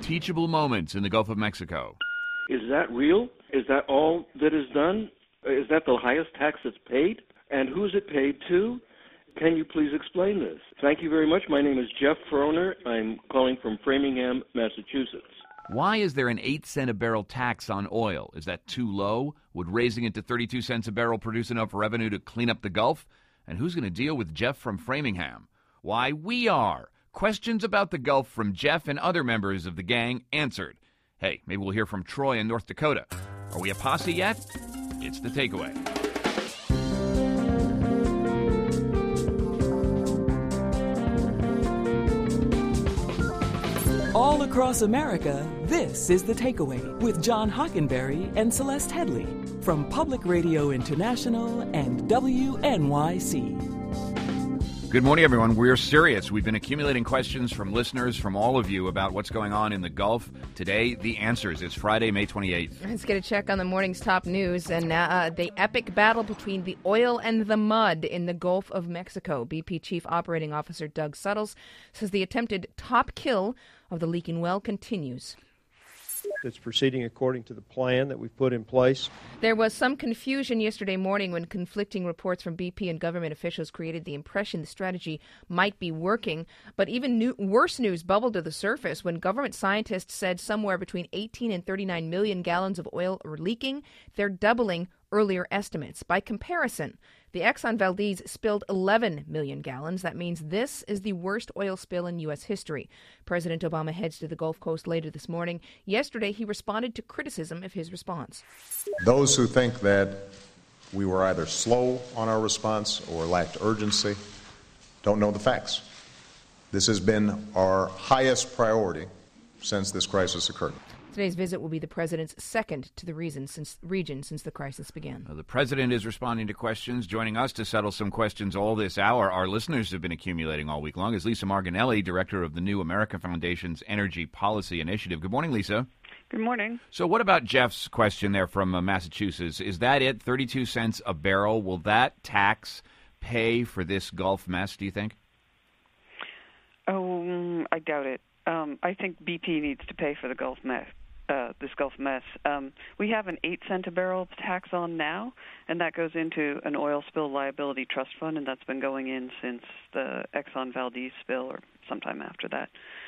teachable moments in the Gulf of Mexico. Is that real? Is that all that is done? Is that the highest tax that's paid? And who's it paid to? Can you please explain this? Thank you very much. My name is Jeff Froner. I'm calling from Framingham, Massachusetts. Why is there an 8-cent a barrel tax on oil? Is that too low? Would raising it to 32 cents a barrel produce enough revenue to clean up the Gulf? And who's going to deal with Jeff from Framingham? Why, we are. Questions about the Gulf from Jeff and other members of the gang answered. Hey, maybe we'll hear from Troy in North Dakota. Are we a posse yet? It's The Takeaway. All across America, this is The Takeaway with John Hockenberry and Celeste Headley from Public Radio International and WNYC. Good morning, everyone. We're serious. We've been accumulating questions from listeners, from all of you, about what's going on in the Gulf. Today, the answers. It's Friday, May 28th. Let's get a check on the morning's top news and the epic battle between the oil and the mud in the Gulf of Mexico. BP Chief Operating Officer Doug Suttles says the attempted top kill of the leaking well continues. It's proceeding according to the plan that we've put in place. There was some confusion yesterday morning when conflicting reports from BP and government officials created the impression the strategy might be working. But even worse news bubbled to the surface when government scientists said somewhere between 18 and 39 million gallons of oil are leaking. They're doubling earlier estimates. By comparison, the Exxon Valdez spilled 11 million gallons. That means this is the worst oil spill in U.S. history. President Obama heads to the Gulf Coast later this morning. Yesterday, he responded to criticism of his response. Those who think that we were either slow on our response or lacked urgency don't know the facts. This has been our highest priority since this crisis occurred. Today's visit will be the president's second to the region since the crisis began. The president is responding to questions. Joining us to settle some questions all this hour, our listeners have been accumulating all week long, is Lisa Marginelli, director of the New America Foundation's Energy Policy Initiative. Good morning, Lisa. Good morning. So what about Jeff's question there from Massachusetts? Is that it, 32 cents a barrel? Will that tax pay for this Gulf mess, do you think? Oh, I doubt it. I think BP needs to pay for the Gulf mess. This Gulf mess. We have an 8-cent a barrel tax on now, and that goes into an oil spill liability trust fund, and that's been going in since the Exxon Valdez spill or sometime after that.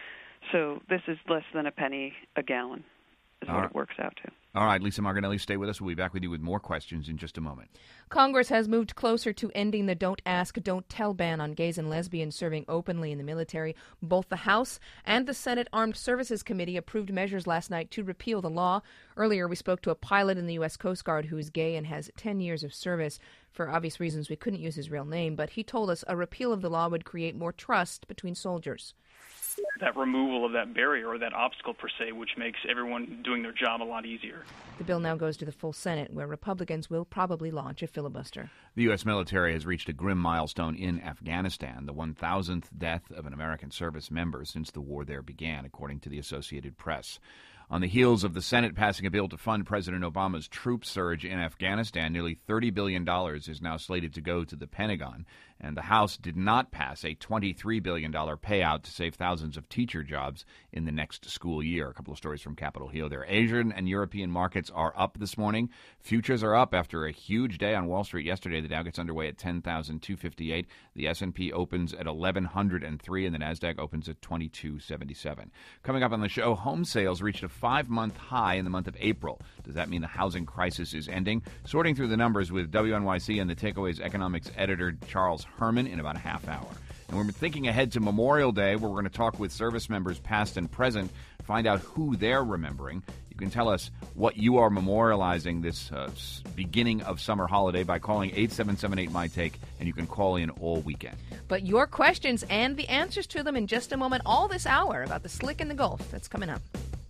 So this is less than a penny a gallon is what it works out to. All right, Lisa Marginelli, stay with us. We'll be back with you with more questions in just a moment. Congress has moved closer to ending the Don't Ask, Don't Tell ban on gays and lesbians serving openly in the military. Both the House and the Senate Armed Services Committee approved measures last night to repeal the law. Earlier, we spoke to a pilot in the U.S. Coast Guard who is gay and has 10 years of service. For obvious reasons, we couldn't use his real name, but he told us a repeal of the law would create more trust between soldiers. That removal of that barrier or that obstacle, per se, which makes everyone doing their job a lot easier. The bill now goes to the full Senate, where Republicans will probably launch a filibuster. The U.S. military has reached a grim milestone in Afghanistan, the 1,000th death of an American service member since the war there began, according to the Associated Press. On the heels of the Senate passing a bill to fund President Obama's troop surge in Afghanistan, nearly $30 billion is now slated to go to the Pentagon. And the House did not pass a $23 billion payout to save thousands of teacher jobs in the next school year. A couple of stories from Capitol Hill there. Asian and European markets are up this morning. Futures are up after a huge day on Wall Street yesterday. The Dow gets underway at 10,258. The S&P opens at 1,103, and the NASDAQ opens at 2277. Coming up on the show, home sales reached a 5-month high in the month of April. Does that mean the housing crisis is ending? Sorting through the numbers with WNYC and the Takeaway's economics editor, Charles Herman, in about a half hour. And we're thinking ahead to Memorial Day, where we're going to talk with service members past and present, find out who they're remembering. You can tell us what you are memorializing this beginning of summer holiday by calling 877-8-MY-TAKE, and you can call in all weekend. But your questions and the answers to them in just a moment, all this hour about the slick in the Gulf. That's coming up.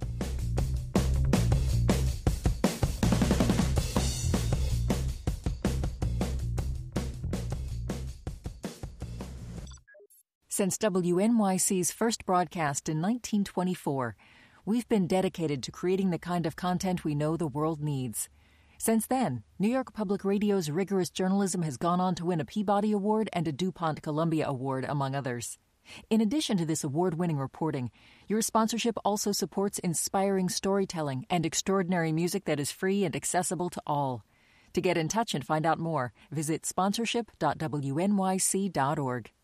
Since WNYC's first broadcast in 1924, we've been dedicated to creating the kind of content we know the world needs. Since then, New York Public Radio's rigorous journalism has gone on to win a Peabody Award and a DuPont Columbia Award, among others. In addition to this award-winning reporting, your sponsorship also supports inspiring storytelling and extraordinary music that is free and accessible to all. To get in touch and find out more, visit sponsorship.wnyc.org.